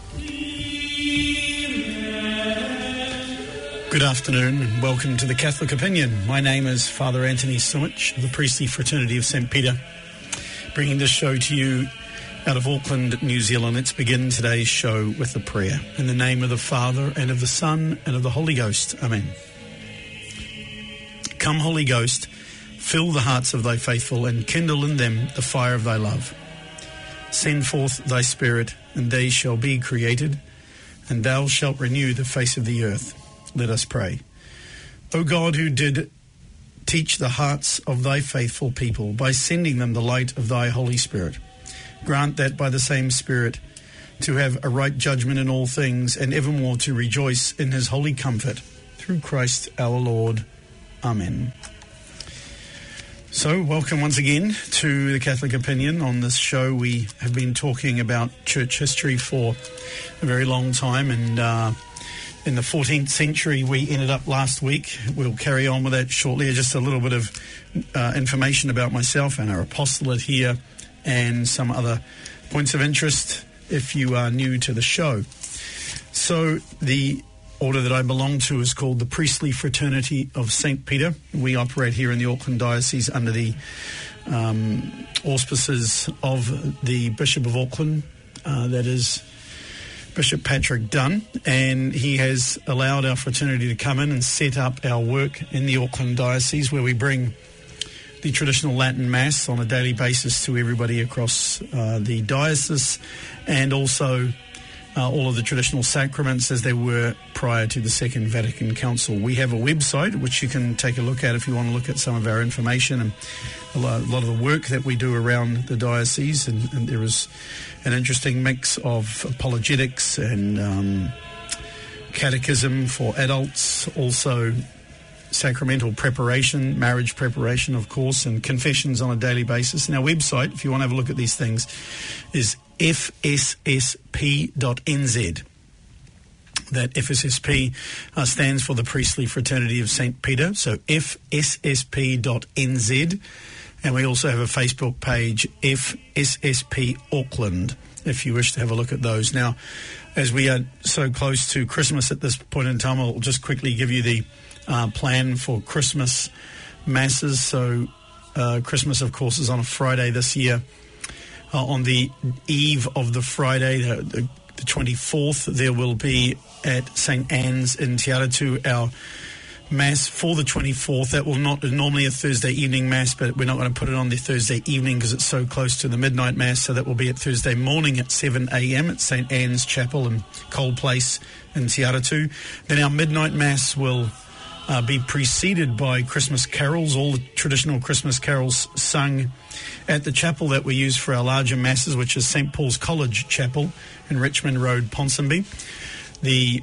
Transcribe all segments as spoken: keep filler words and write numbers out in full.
Good afternoon and welcome to the Catholic Opinion. My name is Father Anthony Sumich of the Priestly Fraternity of Saint Peter, bringing this show to you out of Auckland, New Zealand. Let's begin today's show with a prayer. In the name of the Father, and of the Son, and of the Holy Ghost. Amen. Come, Holy Ghost, fill the hearts of thy faithful, and kindle in them the fire of thy love. Send forth thy Spirit, and they shall be created, and thou shalt renew the face of the earth. Let us pray. O God, who did teach the hearts of thy faithful people by sending them the light of thy Holy Spirit, grant that by the same Spirit to have a right judgment in all things, and evermore to rejoice in his holy comfort, through Christ our Lord. Amen. So, welcome once again to the Catholic Opinion. On this show, we have been talking about church history for a very long time, and uh, in the fourteenth century, we ended up last week. We'll carry on with that shortly. Just a little bit of uh, information about myself and our apostolate here, and some other points of interest if you are new to the show. So, the order that I belong to is called the Priestly Fraternity of Saint Peter. We operate here in the Auckland Diocese under the um, auspices of the Bishop of Auckland, uh, that is Bishop Patrick Dunn, and he has allowed our fraternity to come in and set up our work in the Auckland Diocese, where we bring the traditional Latin Mass on a daily basis to everybody across uh, the diocese, and also uh, all of the traditional sacraments as they were prior to the Second Vatican Council. We have a website which you can take a look at if you want to look at some of our information and a lot, a lot of the work that we do around the diocese, and, and there is an interesting mix of apologetics and um, catechism for adults, also sacramental preparation, marriage preparation, of course, and confessions on a daily basis. And our website, if you want to have a look at these things, is f s s p dot n z. That F S S P uh, stands for the Priestly Fraternity of Saint Peter, so f s s p dot n z. And we also have a Facebook page, F S S P Auckland, if you wish to have a look at those. Now, as we are so close to Christmas at this point in time, I'll just quickly give you the uh, plan for Christmas masses. So uh, Christmas, of course, is on a Friday this year. Uh, on the eve of the Friday, the, the, the twenty-fourth, there will be at Saint Anne's in Te Aratu our Mass for the twenty-fourth. That will not normally a Thursday evening Mass, but we're not going to put it on the Thursday evening because it's so close to the midnight Mass, so that will be at Thursday morning at seven a.m. at Saint Anne's Chapel in Cole Place in Te Aratu. Then our midnight Mass will uh, be preceded by Christmas carols, all the traditional Christmas carols sung at the chapel that we use for our larger Masses, which is Saint Paul's College Chapel in Richmond Road, Ponsonby. The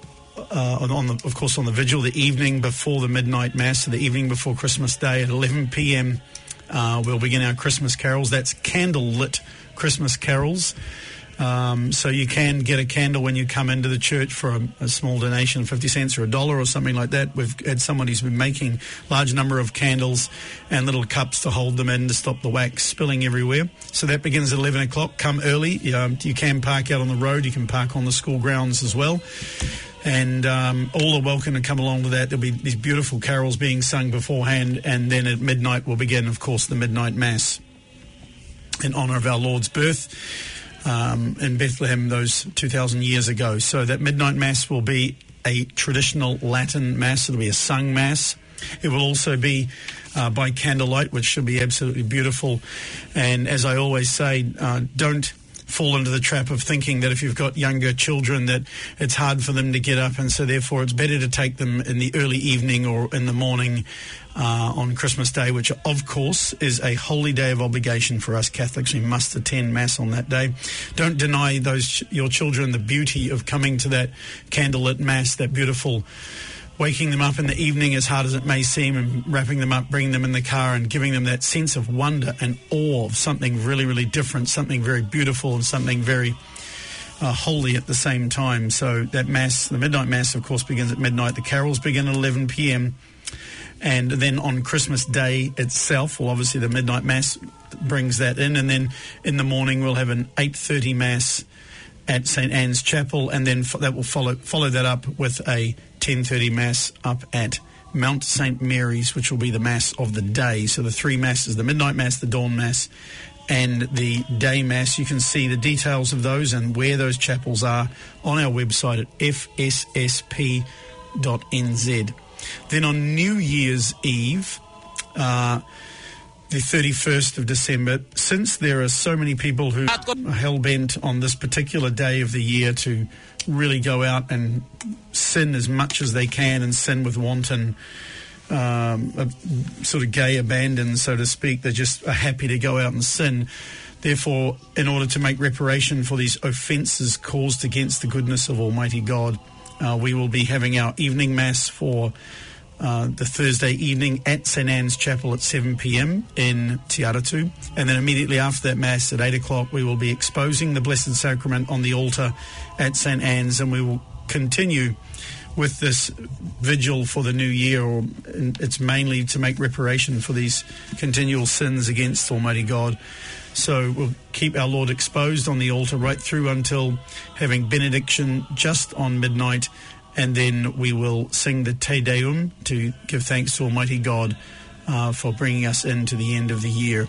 Uh, on the, of course, on the vigil, the evening before the midnight Mass, so the evening before Christmas Day at eleven p.m, uh, we'll begin our Christmas carols. That's candle-lit Christmas carols. Um, so you can get a candle when you come into the church for a, a small donation, fifty cents or a dollar or something like that. We've had someone who's been making a large number of candles and little cups to hold them in to stop the wax spilling everywhere. So that begins at eleven o'clock. Come early. Um, you can park out on the road. You can park on the school grounds as well. And um, all are welcome to come along to that. There'll be these beautiful carols being sung beforehand, and then at midnight will begin, of course, the midnight Mass in honour of our Lord's birth um, in Bethlehem those two thousand years ago. So that midnight Mass will be a traditional Latin Mass. It'll be a sung Mass. It will also be uh, by candlelight, which should be absolutely beautiful. And as I always say, uh, don't fall into the trap of thinking that if you've got younger children that it's hard for them to get up, and so therefore it's better to take them in the early evening or in the morning uh, on Christmas Day, which of course is a holy day of obligation for us Catholics. We must attend Mass on that day. Don't deny those your children the beauty of coming to that candlelit Mass, that beautiful waking them up in the evening, as hard as it may seem, and wrapping them up, bringing them in the car and giving them that sense of wonder and awe of something really, really different, something very beautiful and something very uh, holy at the same time. So that Mass, the midnight Mass, of course, begins at midnight. The carols begin at eleven p.m. And then on Christmas Day itself, well, obviously the midnight Mass brings that in. And then in the morning we'll have an eight thirty Mass at Saint Anne's Chapel, and then fo- that will follow follow that up with a ten thirty Mass up at Mount Saint Mary's, which will be the Mass of the day. So the three Masses, the Midnight Mass, the Dawn Mass, and the Day Mass. You can see the details of those and where those chapels are on our website at f s s p dot n z. Then on New Year's Eve, uh, the thirty-first of December, since there are so many people who are hell-bent on this particular day of the year to really go out and sin as much as they can and sin with wanton um, a sort of gay abandon, so to speak. They're just are happy to go out and sin. Therefore, in order to make reparation for these offences caused against the goodness of Almighty God, uh, we will be having our evening Mass for Uh, the Thursday evening at Saint Anne's Chapel at seven p.m. in Te Aratu. And then immediately after that Mass at eight o'clock, we will be exposing the Blessed Sacrament on the altar at Saint Anne's, and we will continue with this vigil for the new year. Or it's mainly to make reparation for these continual sins against Almighty God. So we'll keep our Lord exposed on the altar right through until having benediction just on midnight, and then we will sing the Te Deum to give thanks to Almighty God uh, for bringing us into the end of the year,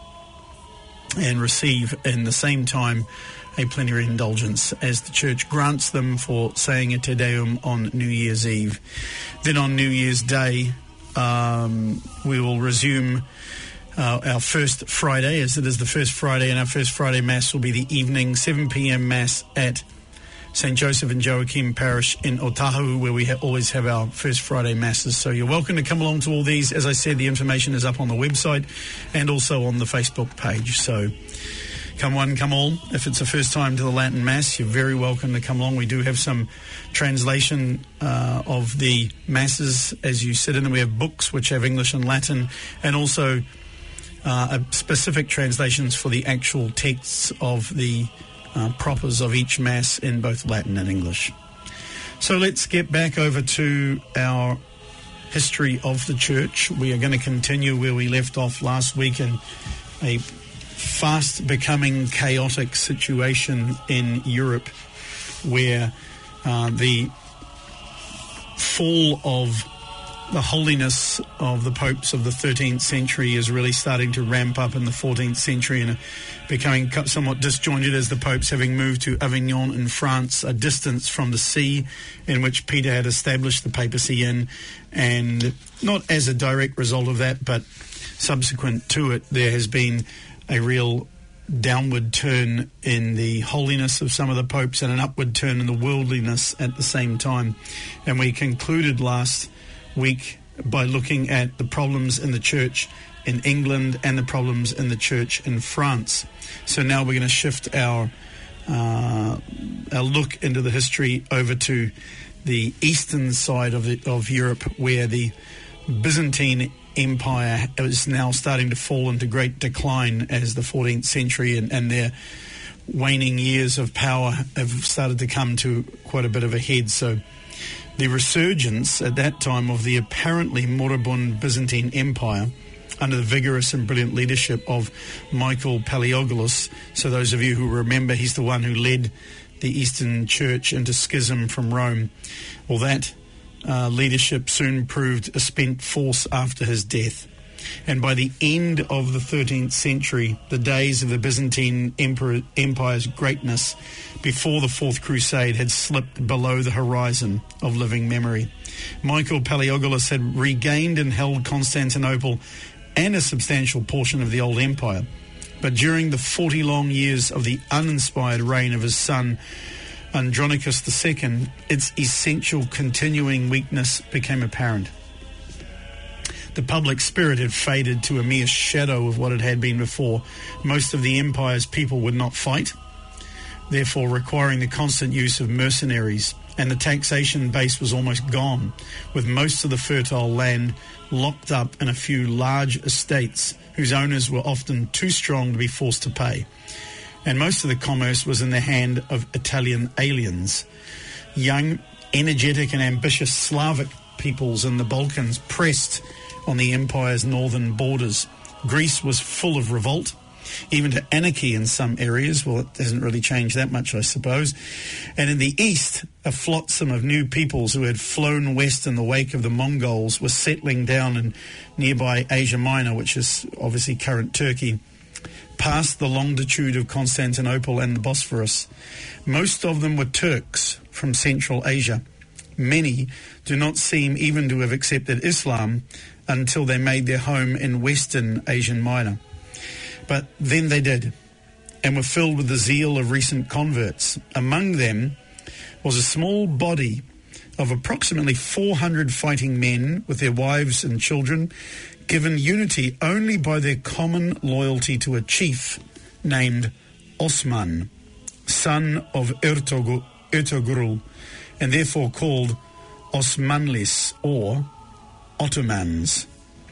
and receive in the same time a plenary indulgence as the Church grants them for saying a Te Deum on New Year's Eve. Then on New Year's Day, um, we will resume uh, our first Friday, as it is the first Friday, and our first Friday Mass will be the evening seven p.m. Mass at Saint Joseph and Joachim Parish in Otahu, where we ha- always have our first Friday Masses. So you're welcome to come along to all these. As I said, the information is up on the website and also on the Facebook page. So come one, come all. If it's the first time to the Latin Mass, you're very welcome to come along. We do have some translation uh, of the Masses as you sit in them. We have books which have English and Latin, and also uh, specific translations for the actual texts of the Uh, propers of each Mass in both Latin and English. So let's get back over to our history of the Church. We are going to continue where we left off last week in a fast becoming chaotic situation in Europe, where uh, the fall of the holiness of the popes of the thirteenth century is really starting to ramp up in the fourteenth century, and becoming somewhat disjointed as the popes, having moved to Avignon in France, a distance from the see in which Peter had established the papacy in. And not as a direct result of that, but subsequent to it, there has been a real downward turn in the holiness of some of the popes and an upward turn in the worldliness at the same time. And we concluded last week by looking at the problems in the Church in England and the problems in the Church in France. So now we're going to shift our uh, our look into the history over to the eastern side of the, of Europe, where the Byzantine Empire is now starting to fall into great decline as the fourteenth century and, and their waning years of power have started to come to quite a bit of a head. So the resurgence at that time of the apparently moribund Byzantine Empire under the vigorous and brilliant leadership of Michael Palaiologos. So those of you who remember, he's the one who led the Eastern Church into schism from Rome. Well, that uh, leadership soon proved a spent force after his death. And by the end of the thirteenth century, the days of the Byzantine Emperor, Empire's greatness before the Fourth Crusade had slipped below the horizon of living memory. Michael Palaiologos had regained and held Constantinople and a substantial portion of the old empire. But during the forty long years of the uninspired reign of his son, Andronicus the Second, its essential continuing weakness became apparent. The public spirit had faded to a mere shadow of what it had been before. Most of the empire's people would not fight, therefore requiring the constant use of mercenaries, and the taxation base was almost gone, with most of the fertile land locked up in a few large estates whose owners were often too strong to be forced to pay. And most of the commerce was in the hand of Italian aliens. Young, energetic and ambitious Slavic peoples in the Balkans pressed on the empire's northern borders. Greece was full of revolt, even to anarchy in some areas. Well, it hasn't really changed that much, I suppose. And in the east, a flotsam of new peoples who had flown west in the wake of the Mongols were settling down in nearby Asia Minor, which is obviously current Turkey, past the longitude of Constantinople and the Bosphorus. Most of them were Turks from Central Asia. Many do not seem even to have accepted Islam until they made their home in Western Asian Minor. But then they did, and were filled with the zeal of recent converts. Among them was a small body of approximately four hundred fighting men with their wives and children, given unity only by their common loyalty to a chief named Osman, son of Ertugrul, Ertugrul, and therefore called Osmanlis, or Ottomans.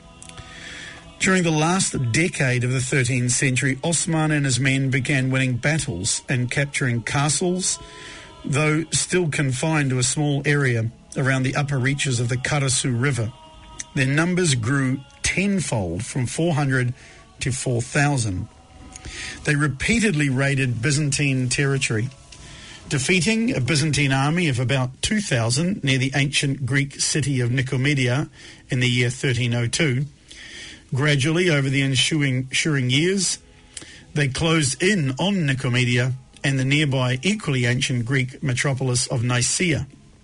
During the last decade of the thirteenth century, Osman and his men began winning battles and capturing castles, though still confined to a small area around the upper reaches of the Karasu River. Their numbers grew tenfold, from four hundred to four thousand. They repeatedly raided Byzantine territory, defeating a Byzantine army of about two thousand near the ancient Greek city of Nicomedia in the year thirteen oh two. Gradually, over the ensuing, ensuing years, they closed in on Nicomedia and the nearby equally ancient Greek metropolis of Nicaea.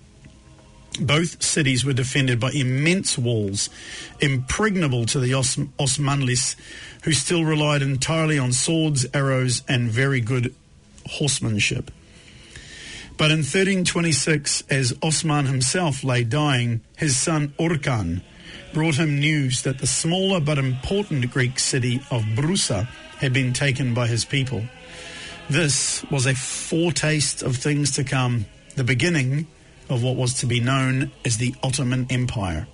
Both cities were defended by immense walls, impregnable to the Os- Osmanlis, who still relied entirely on swords, arrows, and very good horsemanship. But in thirteen twenty-six, as Osman himself lay dying, his son Urkan brought him news that the smaller but important Greek city of Broussa had been taken by his people. This was a foretaste of things to come, the beginning of what was to be known as the Ottoman Empire.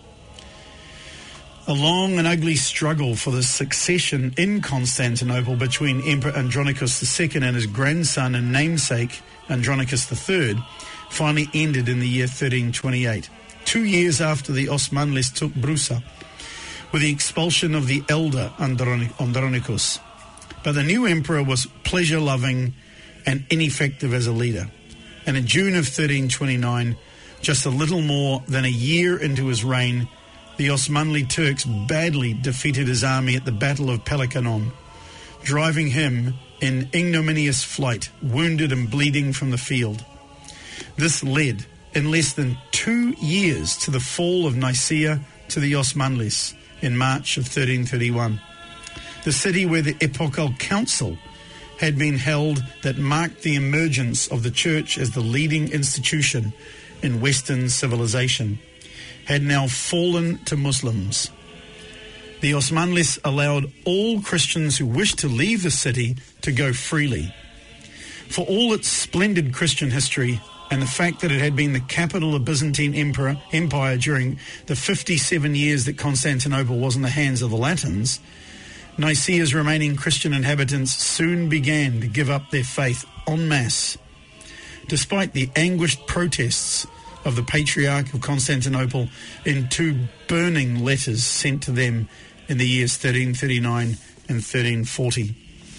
A long and ugly struggle for the succession in Constantinople between Emperor Andronicus the Second and his grandson and namesake Andronicus the Third finally ended in the year thirteen twenty-eight, two years after the Osmanlis took Broussa, with the expulsion of the elder Andronicus. But the new emperor was pleasure-loving and ineffective as a leader. And in June of thirteen twenty-nine, just a little more than a year into his reign, the Osmanli Turks badly defeated his army at the Battle of Pelikanon, driving him in ignominious flight, wounded and bleeding from the field. This led, in less than two years, to the fall of Nicaea to the Osmanlis in March of thirteen thirty-one. The city where the Epochal Council had been held that marked the emergence of the church as the leading institution in Western civilization, had now fallen to Muslims. The Osmanlis allowed all Christians who wished to leave the city to go freely. For all its splendid Christian history and the fact that it had been the capital of Byzantine emperor, empire during the fifty-seven years that Constantinople was in the hands of the Latins, Nicaea's remaining Christian inhabitants soon began to give up their faith en masse, despite the anguished protests of the Patriarch of Constantinople in two burning letters sent to them in the years thirteen thirty-nine and thirteen forty.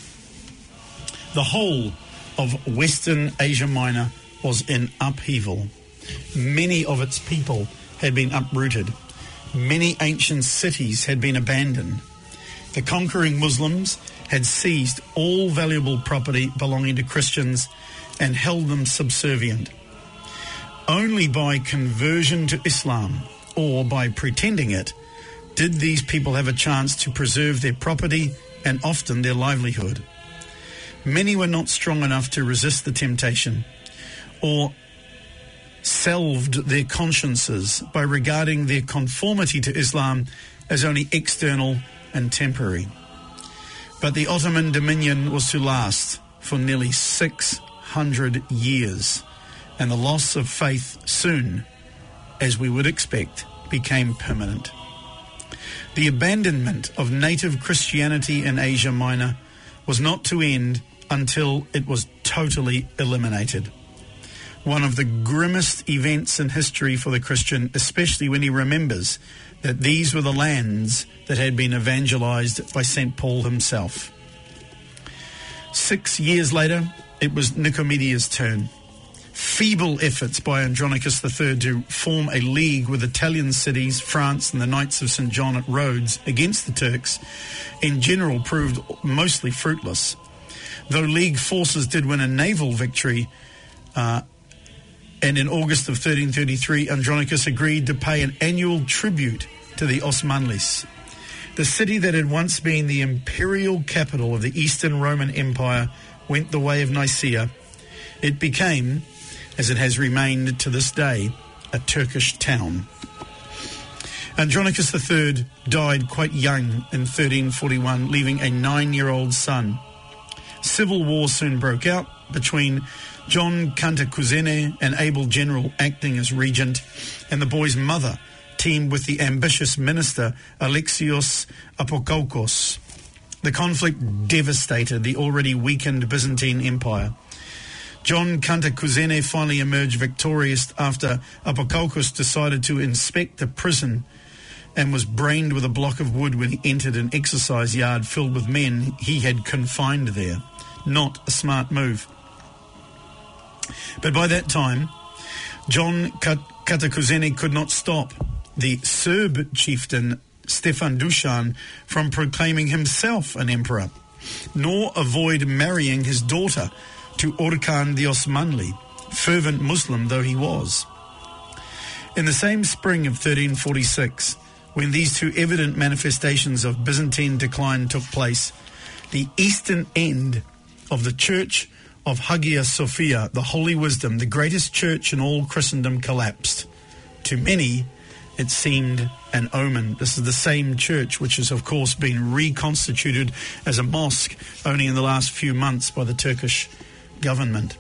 The whole of Western Asia Minor was in upheaval. Many of its people had been uprooted. Many ancient cities had been abandoned. The conquering Muslims had seized all valuable property belonging to Christians and held them subservient. Only by conversion to Islam, or by pretending it, did these people have a chance to preserve their property and often their livelihood. Many were not strong enough to resist the temptation, or salved their consciences by regarding their conformity to Islam as only external and temporary. But the Ottoman dominion was to last for nearly six hundred years, and the loss of faith soon, as we would expect, became permanent. The abandonment of native Christianity in Asia Minor was not to end until it was totally eliminated. One of the grimmest events in history for the Christian, especially when he remembers that these were the lands that had been evangelized by Saint Paul himself. Six years later, it was Nicomedia's turn. Feeble efforts by Andronicus the Third to form a league with Italian cities, France and the Knights of Saint John at Rhodes against the Turks in general proved mostly fruitless. Though League forces did win a naval victory, uh, and in August of thirteen thirty-three, Andronicus agreed to pay an annual tribute to the Osmanlis. The city that had once been the imperial capital of the Eastern Roman Empire went the way of Nicaea. It became, as it has remained to this day, a Turkish town. Andronicus the Third died quite young in thirteen forty-one, leaving a nine-year-old son. Civil war soon broke out between John Cantacuzene, an able general acting as regent, and the boy's mother, teamed with the ambitious minister Alexios Apokoukos. The conflict devastated the already weakened Byzantine Empire. John Cantacuzene finally emerged victorious after Apokoukos decided to inspect a prison and was brained with a block of wood when he entered an exercise yard filled with men he had confined there. Not a smart move. But by that time, John Cantacuzene could not stop the Serb chieftain Stefan Dusan from proclaiming himself an emperor, nor avoid marrying his daughter to Orkan the Osmanli, fervent Muslim though he was. In the same spring of thirteen forty-six, when these two evident manifestations of Byzantine decline took place, the eastern end of the Church of Hagia Sophia, the Holy Wisdom, the greatest church in all Christendom, collapsed. To many, it seemed an omen. This is the same church which has, of course, been reconstituted as a mosque only in the last few months by the Turkish government.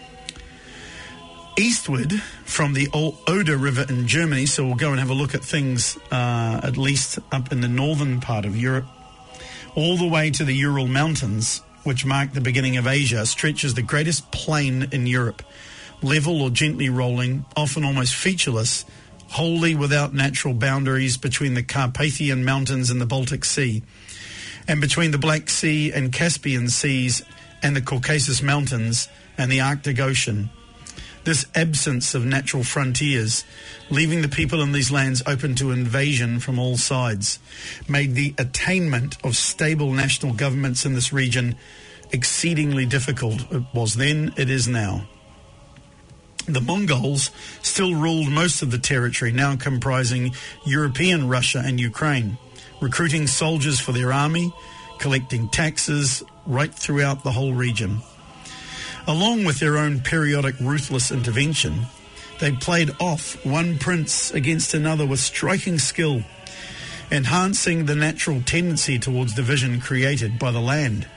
Eastward from the Oder River in Germany, so we'll go and have a look at things uh, at least up in the northern part of Europe, all the way to the Ural Mountains, which mark the beginning of Asia, stretches the greatest plain in Europe, level or gently rolling, often almost featureless, wholly without natural boundaries between the Carpathian Mountains and the Baltic Sea, and between the Black Sea and Caspian Seas and the Caucasus Mountains and the Arctic Ocean. This absence of natural frontiers, leaving the people in these lands open to invasion from all sides, made the attainment of stable national governments in this region exceedingly difficult. It was then, it is now. The Mongols still ruled most of the territory, now comprising European Russia and Ukraine, recruiting soldiers for their army, collecting taxes right throughout the whole region. Along with their own periodic ruthless intervention, they played off one prince against another with striking skill, enhancing the natural tendency towards division created by the land.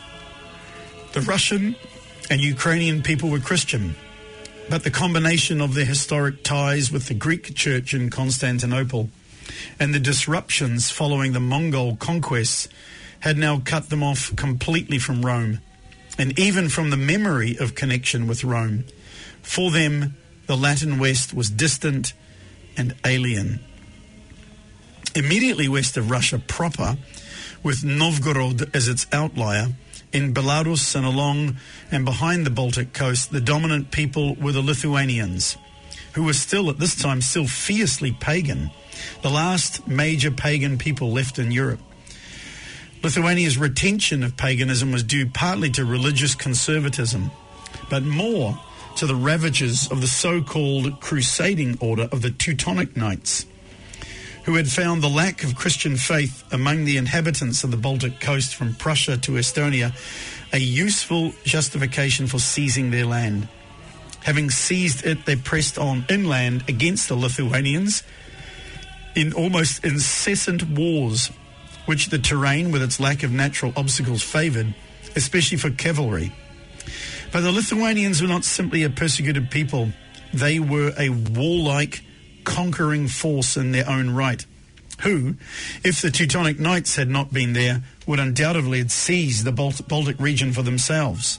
The Russian and Ukrainian people were Christian, but the combination of their historic ties with the Greek church in Constantinople and the disruptions following the Mongol conquests had now cut them off completely from Rome, and even from the memory of connection with Rome. For them, the Latin West was distant and alien. Immediately west of Russia proper, with Novgorod as its outlier, in Belarus and along and behind the Baltic coast, the dominant people were the Lithuanians, who were still, at this time, still fiercely pagan, the last major pagan people left in Europe. Lithuania's retention of paganism was due partly to religious conservatism, but more to the ravages of the so-called crusading order of the Teutonic Knights, who had found the lack of Christian faith among the inhabitants of the Baltic coast from Prussia to Estonia a useful justification for seizing their land. Having seized it, they pressed on inland against the Lithuanians in almost incessant wars, which the terrain with its lack of natural obstacles favoured, especially for cavalry. But the Lithuanians were not simply a persecuted people. They were a warlike, conquering force in their own right, who, if the Teutonic Knights had not been there, would undoubtedly have seized the Balt- Baltic region for themselves.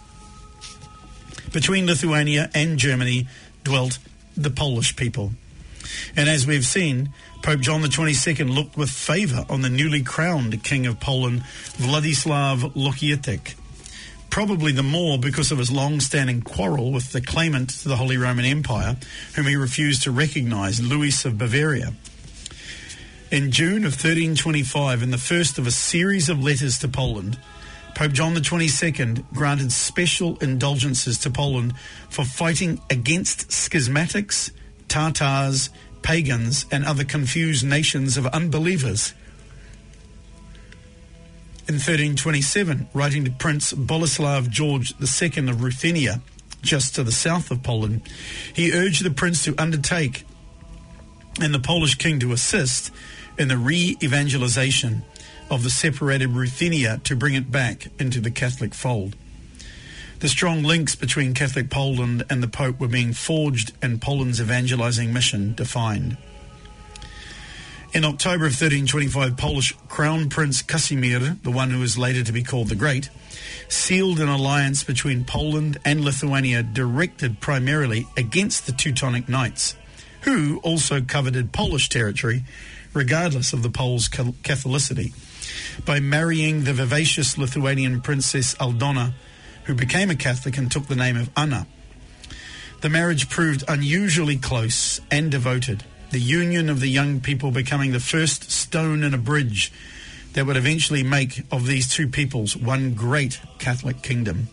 Between Lithuania and Germany dwelt the Polish people. And as we've seen, Pope John the twenty-second looked with favour on the newly crowned King of Poland, Władysław Łokietek. probably the more because of his long-standing quarrel with the claimant to the Holy Roman Empire, whom he refused to recognise, Louis of Bavaria. In June of thirteen twenty-five, in the first of a series of letters to Poland, Pope John the twenty-second granted special indulgences to Poland for fighting against schismatics, Tatars, pagans, and other confused nations of unbelievers. In thirteen twenty-seven, writing to Prince Boleslav George the Second of Ruthenia, just to the south of Poland, he urged the prince to undertake and the Polish king to assist in the re-evangelization of the separated Ruthenia to bring it back into the Catholic fold. The strong links between Catholic Poland and the Pope were being forged and Poland's evangelizing mission defined. In October of thirteen twenty-five, Polish Crown Prince Casimir, the one who was later to be called the Great, sealed an alliance between Poland and Lithuania directed primarily against the Teutonic Knights, who also coveted Polish territory regardless of the Poles' Catholicity, by marrying the vivacious Lithuanian princess Aldona, who became a Catholic and took the name of Anna. The marriage proved unusually close and devoted, the union of the young people becoming the first stone in a bridge that would eventually make of these two peoples one great Catholic kingdom.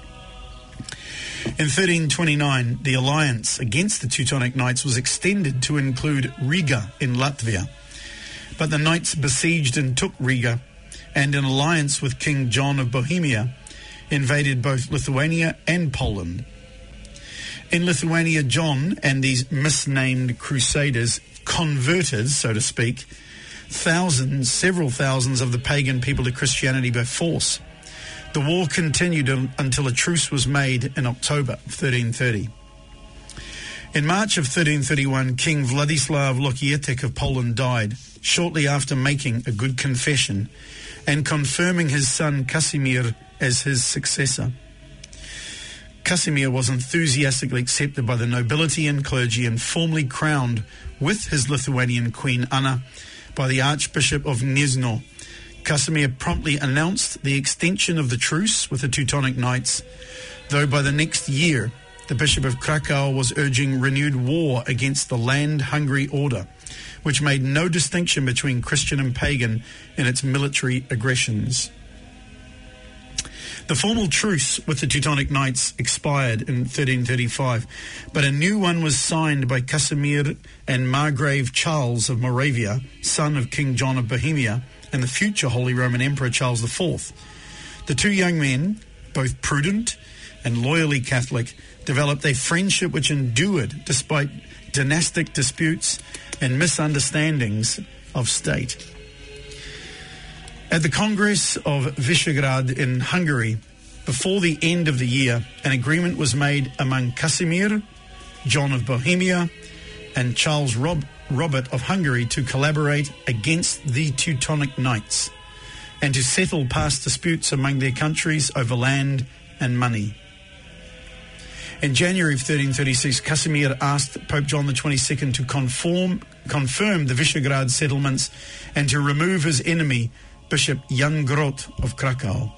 In thirteen twenty-nine, the alliance against the Teutonic Knights was extended to include Riga in Latvia, but the Knights besieged and took Riga, and in alliance with King John of Bohemia, invaded both Lithuania and Poland. In Lithuania, John and these misnamed crusaders converted, so to speak, thousands, several thousands of the pagan people to Christianity by force. The war continued until a truce was made in October thirteen thirty. In March of thirteen thirty-one, King Władysław Łokietek of Poland died, shortly after making a good confession and confirming his son Casimir as his successor. Casimir was enthusiastically accepted by the nobility and clergy and formally crowned with his Lithuanian queen Anna by the Archbishop of Gniezno. Casimir promptly announced the extension of the truce with the Teutonic Knights, though by the next year the Bishop of Krakow was urging renewed war against the land-hungry order, which made no distinction between Christian and pagan in its military aggressions. The formal truce with the Teutonic Knights expired in thirteen thirty-five, but a new one was signed by Casimir and Margrave Charles of Moravia, son of King John of Bohemia, and the future Holy Roman Emperor Charles the Fourth. The two young men, both prudent and loyally Catholic, developed a friendship which endured despite dynastic disputes and misunderstandings of state. At the Congress of Visegrad in Hungary, before the end of the year, an agreement was made among Casimir, John of Bohemia, and Charles Rob- Robert of Hungary to collaborate against the Teutonic Knights and to settle past disputes among their countries over land and money. In January of thirteen thirty-six, Casimir asked Pope John the twenty-second to conform, confirm the Visegrad settlements and to remove his enemy, Bishop Jan Grot of Krakow.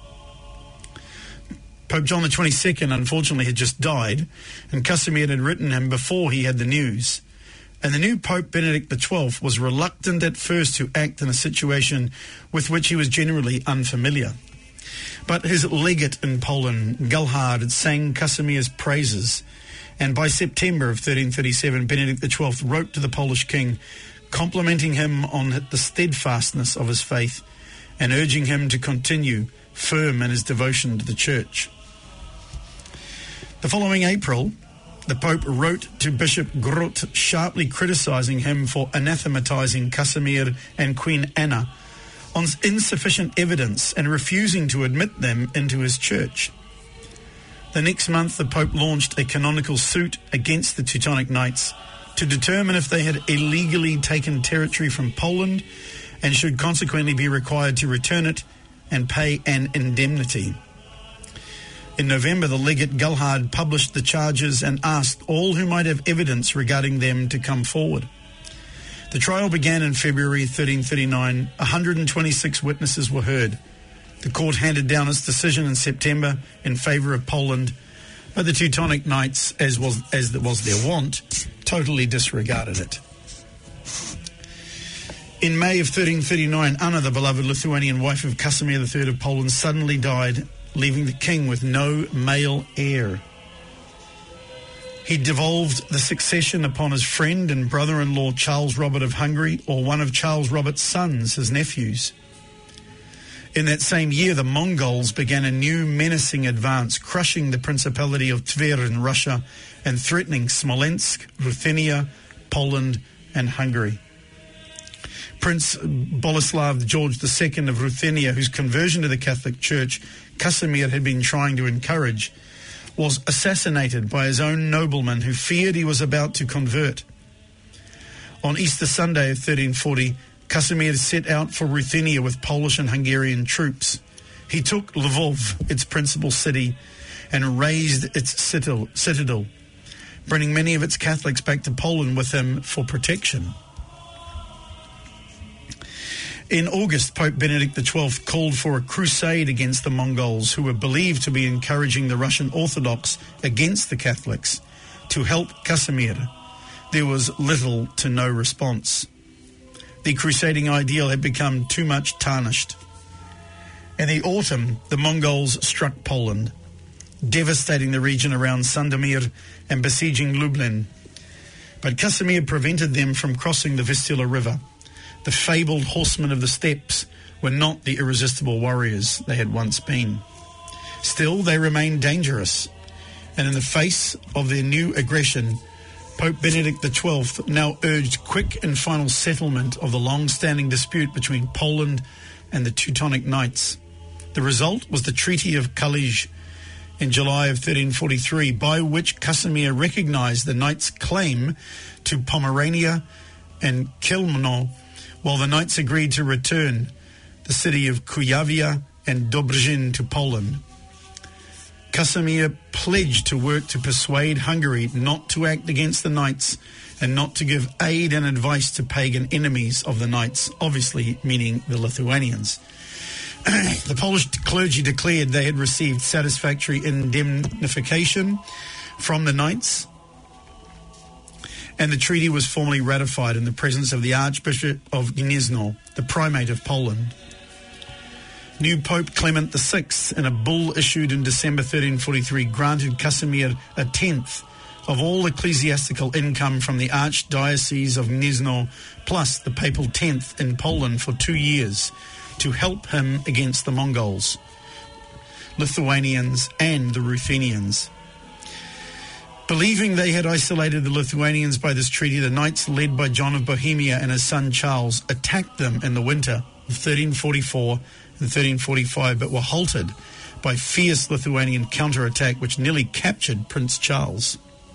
Pope John the twenty-second, unfortunately, had just died, and Casimir had written him before he had the news. And the new Pope Benedict the twelfth was reluctant at first to act in a situation with which he was generally unfamiliar. But his legate in Poland, Galhard, sang Casimir's praises, and by September of thirteen thirty-seven, Benedict the twelfth wrote to the Polish king, complimenting him on the steadfastness of his faith and urging him to continue firm in his devotion to the Church. The following April, the Pope wrote to Bishop Grot, sharply criticising him for anathematizing Casimir and Queen Anna on insufficient evidence and refusing to admit them into his church. The next month, the Pope launched a canonical suit against the Teutonic Knights to determine if they had illegally taken territory from Poland and should consequently be required to return it and pay an indemnity. In November, the legate Galhard published the charges and asked all who might have evidence regarding them to come forward. The trial began in February thirteen thirty-nine. one hundred twenty-six witnesses were heard. The court handed down its decision in September in favour of Poland, but the Teutonic Knights, as was as was their wont, totally disregarded it. In May of thirteen thirty-nine, Anna, the beloved Lithuanian wife of Casimir the Third of Poland, suddenly died, leaving the king with no male heir. He devolved the succession upon his friend and brother-in-law Charles Robert of Hungary, or one of Charles Robert's sons, his nephews. In that same year, the Mongols began a new menacing advance, crushing the Principality of Tver in Russia and threatening Smolensk, Ruthenia, Poland, and Hungary. Prince Boleslav George the Second of Ruthenia, whose conversion to the Catholic Church Casimir had been trying to encourage, was assassinated by his own nobleman who feared he was about to convert. On Easter Sunday of thirteen forty, Casimir set out for Ruthenia with Polish and Hungarian troops. He took Lvov, its principal city, and razed its citadel, bringing many of its Catholics back to Poland with him for protection. In August, Pope Benedict the Twelfth called for a crusade against the Mongols, who were believed to be encouraging the Russian Orthodox against the Catholics to help Casimir. There was little to no response. The crusading ideal had become too much tarnished. In the autumn, the Mongols struck Poland, devastating the region around Sandomir and besieging Lublin. But Casimir prevented them from crossing the Vistula River. The fabled horsemen of the steppes were not the irresistible warriors they had once been. Still, they remained dangerous, and in the face of their new aggression, Pope Benedict the Twelfth now urged quick and final settlement of the long-standing dispute between Poland and the Teutonic Knights. The result was the Treaty of Kalisz in July of thirteen forty-three, by which Casimir recognised the Knights' claim to Pomerania and Chełmno, while the Knights agreed to return the city of Kujawia and Dobrzyn to Poland. Casimir pledged to work to persuade Hungary not to act against the Knights and not to give aid and advice to pagan enemies of the Knights, obviously meaning the Lithuanians. The Polish clergy declared they had received satisfactory indemnification from the Knights, and the treaty was formally ratified in the presence of the Archbishop of Gniezno, the primate of Poland. New Pope Clement the Sixth, in a bull issued in December thirteen forty-three, granted Casimir a tenth of all ecclesiastical income from the Archdiocese of Gniezno, plus the papal tenth in Poland for two years, to help him against the Mongols, Lithuanians, and the Ruthenians. Believing they had isolated the Lithuanians by this treaty, the Knights, led by John of Bohemia and his son Charles, attacked them in the winter of thirteen forty-four and thirteen forty-five, but were halted by fierce Lithuanian counterattack which nearly captured Prince Charles.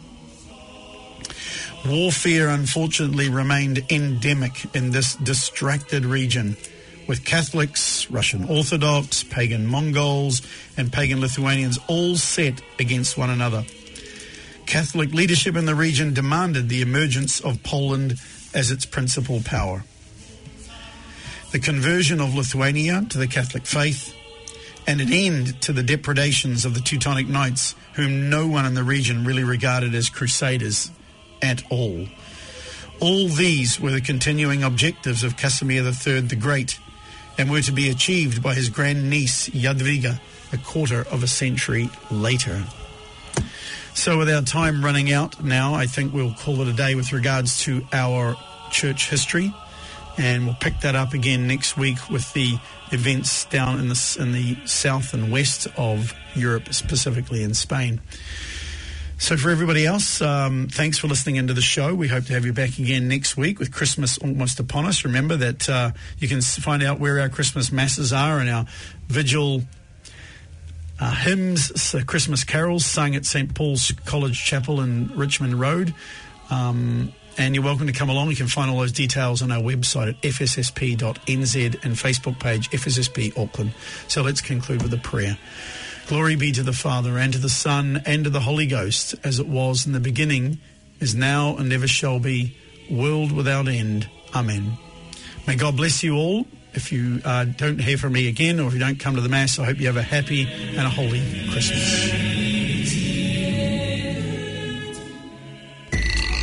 Warfare, unfortunately, remained endemic in this distracted region, with Catholics, Russian Orthodox, pagan Mongols, and pagan Lithuanians all set against one another. Catholic leadership in the region demanded the emergence of Poland as its principal power. The conversion of Lithuania to the Catholic faith, and an end to the depredations of the Teutonic Knights, whom no one in the region really regarded as crusaders at all. All these were the continuing objectives of Casimir the Third the Great, and were to be achieved by his grandniece Jadwiga a quarter of a century later. So with our time running out now, I think we'll call it a day with regards to our church history, and we'll pick that up again next week with the events down in the, in the south and west of Europe, specifically in Spain. So for everybody else, um, thanks for listening into the show. We hope to have you back again next week with Christmas almost upon us. Remember that uh, you can find out where our Christmas masses are and our vigil uh, hymns, uh, Christmas carols sung at Saint Paul's College Chapel in Richmond Road. Um, and you're welcome to come along. You can find all those details on our website at f s s p dot n z and Facebook page F S S P Auckland. So let's conclude with a prayer. Glory be to the Father, and to the Son, and to the Holy Ghost, as it was in the beginning, is now, and ever shall be, world without end. Amen. May God bless you all if you uh, don't hear from me again, or if you don't come to the Mass, I hope you have a happy and a holy Christmas.